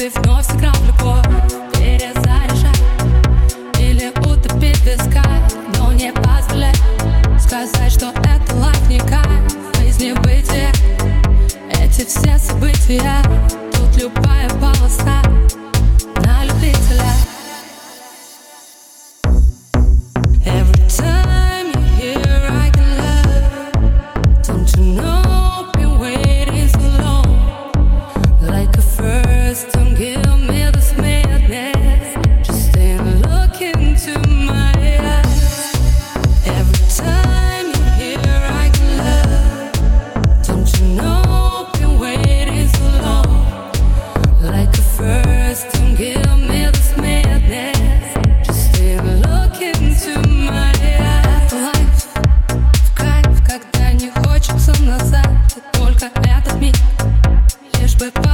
ты вновь сыграл в любовь. Перезаряжай или утопить в висках, но не позволяй сказать, что это лайф не кайф. Из небытия эти все события, тут любая полоса на любителя. Every time you hear I can love, don't you know been waiting so long? Like a first time, give me this madness, just stay and look into my eyes. Every time you hear I can love, don't you know been waiting so long? Like a first time, give me this madness, just stay and look into my eyes. Это лайф, в кайф, когда не хочется назад, и только этот миг, лишь бы